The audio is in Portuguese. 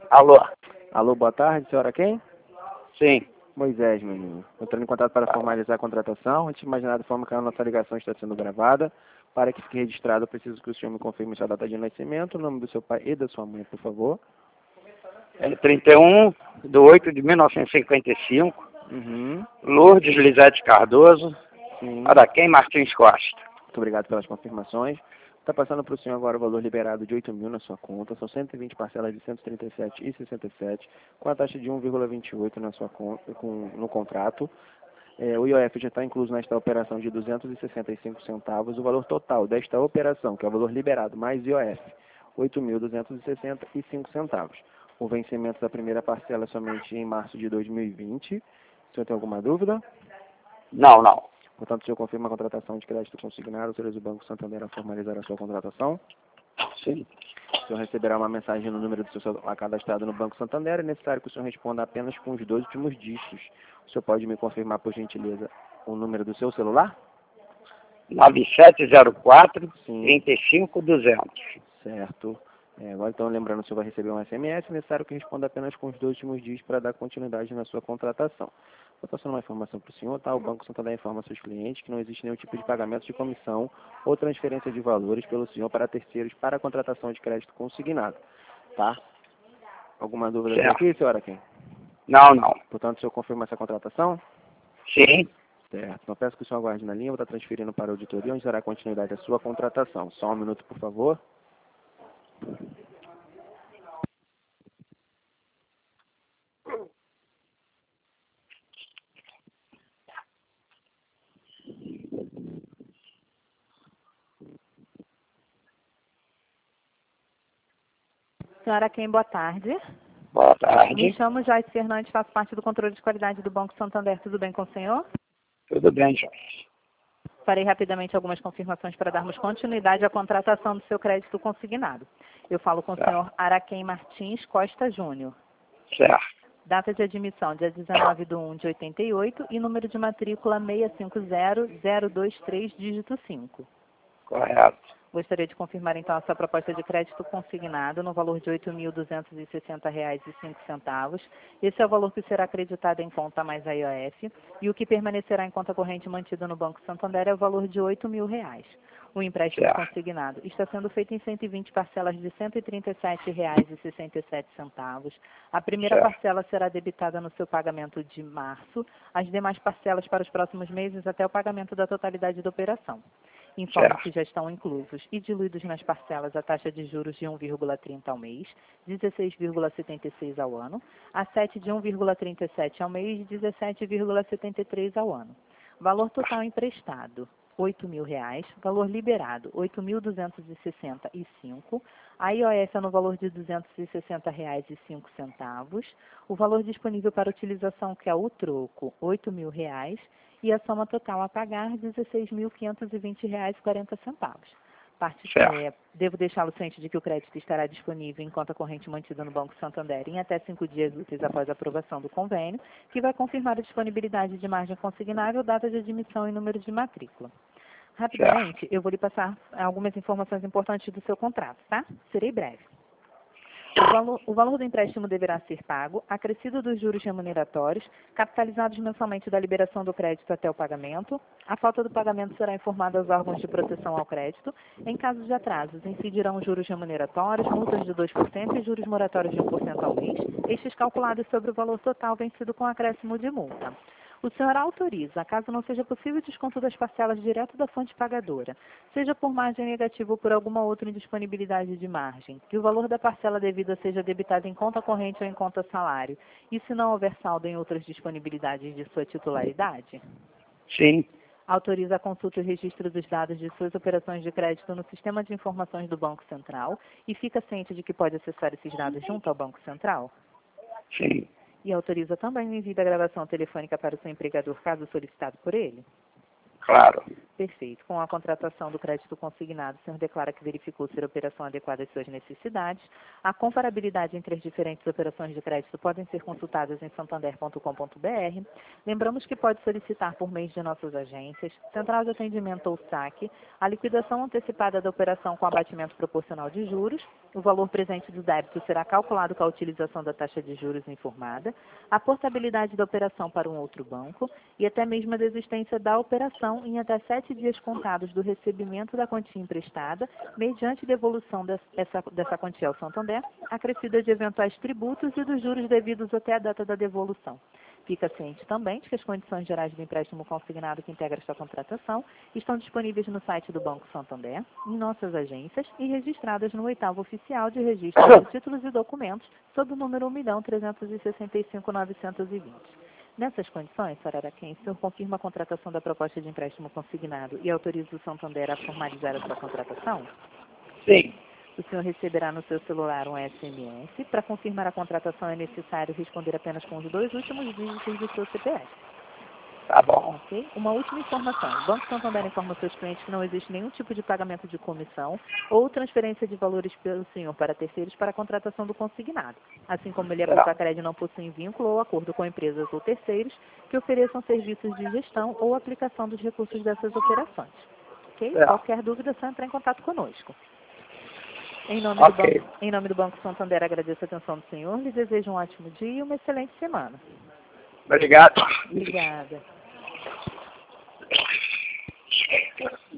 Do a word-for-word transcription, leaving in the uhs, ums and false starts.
Alô? Alô, boa tarde, senhora quem? Sim. Moisés, menino. Entrando em contato para formalizar a contratação. Antes de mais nada, informo que a nossa ligação está sendo gravada. Para que fique registrado, eu preciso que o senhor me confirme sua data de nascimento, o nome do seu pai e da sua mãe, por favor. É trinta e um de oito de mil novecentos e cinquenta e cinco. Uhum. Lourdes Lisete Cardoso. Sim. Araquém Martins Costa. Muito obrigado pelas confirmações. Está passando para o senhor agora o valor liberado de oito mil na sua conta. São cento e vinte parcelas de cento e trinta e sete vírgula sessenta e sete, com a taxa de um vírgula vinte e oito na sua conta, com, no contrato. É, o I O F já está incluso nesta operação de duzentos e sessenta e cinco centavos. O valor total desta operação, que é o valor liberado mais I O F, oito mil duzentos e sessenta e cinco centavos. O vencimento da primeira parcela é somente em março de dois mil e vinte. O senhor tem alguma dúvida? Não, não. Portanto, o senhor confirma a contratação de crédito consignado, será o Banco Santander a formalizar a sua contratação. Sim. O senhor receberá uma mensagem no número do seu celular cadastrado no Banco Santander. É necessário que o senhor responda apenas com os dois últimos dígitos. O senhor pode me confirmar, por gentileza, o número do seu celular? nove sete zero quatro, Sim. trinta e cinco, duzentos. Certo. É, agora, então, lembrando, o senhor vai receber um S M S. É necessário que responda apenas com os dois últimos dígitos para dar continuidade na sua contratação. Vou passando uma informação para o senhor, tá? O Banco Santander informa seus clientes que não existe nenhum tipo de pagamento de comissão ou transferência de valores pelo senhor para terceiros para a contratação de crédito consignado, tá? Alguma dúvida Certo. aqui, senhora quem? Não, não. Portanto, o senhor confirma essa contratação? Sim. Certo. Então, peço que o senhor aguarde na linha, vou estar transferindo para a auditoria, onde dará continuidade à sua contratação. Só um minuto, por favor. Senhora Quem, boa tarde. Boa Me tarde. chamo Joyce Fernandes, faço parte do controle de qualidade do Banco Santander. Tudo bem com o senhor? Tudo bem, Joyce. Farei rapidamente algumas confirmações para darmos continuidade à contratação do seu crédito consignado. Eu falo com o Certo. senhor Araquém Martins Costa Júnior. Certo. Data de admissão, dia dezenove de um de oitenta e oito e número de matrícula seis cinco zero zero dois três, dígito cinco. Correto. Gostaria de confirmar, então, a sua proposta de crédito consignado no valor de oito mil duzentos e sessenta reais e cinco centavos. Esse é o valor que será acreditado em conta mais a I O F. E o que permanecerá em conta corrente mantida no Banco Santander é o valor de oito mil reais. O empréstimo Certo. consignado está sendo feito em cento e vinte parcelas de cento e trinta e sete reais e sessenta e sete centavos. A primeira Certo. parcela será debitada no seu pagamento de março, as demais parcelas para os próximos meses até o pagamento da totalidade da operação. Informo Certo. que já estão inclusos e diluídos nas parcelas a taxa de juros de um vírgula trinta ao mês, dezesseis vírgula setenta e seis ao ano, a sete de um vírgula trinta e sete ao mês e dezessete vírgula setenta e três ao ano. Valor total emprestado, oito mil reais. Valor liberado, oito mil duzentos e sessenta e cinco. A I O F é no valor de duzentos e sessenta reais e cinco centavos. O valor disponível para utilização, que é o troco, oito mil reais. E a soma total a pagar, dezesseis mil quinhentos e vinte reais e quarenta centavos. Parte, Certo. é, devo deixá-lo ciente de que o crédito estará disponível em conta corrente mantida no Banco Santander em até cinco dias úteis após a aprovação do convênio, que vai confirmar a disponibilidade de margem consignável, data de admissão e número de matrícula. Rapidamente, eu vou lhe passar algumas informações importantes do seu contrato, tá? Serei breve. O valor, o valor do empréstimo deverá ser pago, acrescido dos juros remuneratórios, capitalizados mensalmente da liberação do crédito até o pagamento. A falta do pagamento será informada aos órgãos de proteção ao crédito. Em caso de atrasos, incidirão juros remuneratórios, multas de dois por cento e juros moratórios de um por cento ao mês, estes calculados sobre o valor total vencido com acréscimo de multa. O senhor autoriza, caso não seja possível o desconto das parcelas direto da fonte pagadora, seja por margem negativa ou por alguma outra indisponibilidade de margem, que o valor da parcela devida seja debitado em conta corrente ou em conta salário, e se não houver saldo em outras disponibilidades de sua titularidade? Sim. Autoriza a consulta e registro dos dados de suas operações de crédito no Sistema de Informações do Banco Central e fica ciente de que pode acessar esses dados junto ao Banco Central? Sim. E autoriza também o envio da gravação telefônica para o seu empregador, caso solicitado por ele? Claro. Perfeito. Com a contratação do crédito consignado, o senhor declara que verificou ser a operação adequada às suas necessidades. A comparabilidade entre as diferentes operações de crédito podem ser consultadas em santander ponto com ponto br. Lembramos que pode solicitar por meio de nossas agências, central de atendimento ou saque, a liquidação antecipada da operação com abatimento proporcional de juros. O valor presente do débito será calculado com a utilização da taxa de juros informada, a portabilidade da operação para um outro banco e até mesmo a desistência da operação em até sete dias contados do recebimento da quantia emprestada, mediante devolução dessa, dessa quantia ao Santander, acrescida de eventuais tributos e dos juros devidos até a data da devolução. Fica ciente também de que as condições gerais do empréstimo consignado que integra esta contratação estão disponíveis no site do Banco Santander, em nossas agências e registradas no oitavo oficial de registro de títulos e documentos, sob o número um milhão trezentos e sessenta e cinco mil novecentos e vinte. Nessas condições, senhor Araquém, o senhor confirma a contratação da proposta de empréstimo consignado e autoriza o Santander a formalizar a sua contratação? Sim. O senhor receberá no seu celular um S M S. Para confirmar a contratação é necessário responder apenas com os dois últimos dígitos do seu C P F. Tá bom. Okay? Uma última informação. O Banco Santander informa aos seus clientes que não existe nenhum tipo de pagamento de comissão ou transferência de valores pelo senhor para terceiros para a contratação do consignado. Assim como ele, a Sacredi não possui vínculo ou acordo com empresas ou terceiros que ofereçam serviços de gestão ou aplicação dos recursos dessas operações. Okay? É. Qualquer dúvida, é só entrar em contato conosco. Em nome, Ok. do banco, em nome do Banco Santander, agradeço a atenção do senhor, lhe desejo um ótimo dia e uma excelente semana. Obrigado. Obrigada.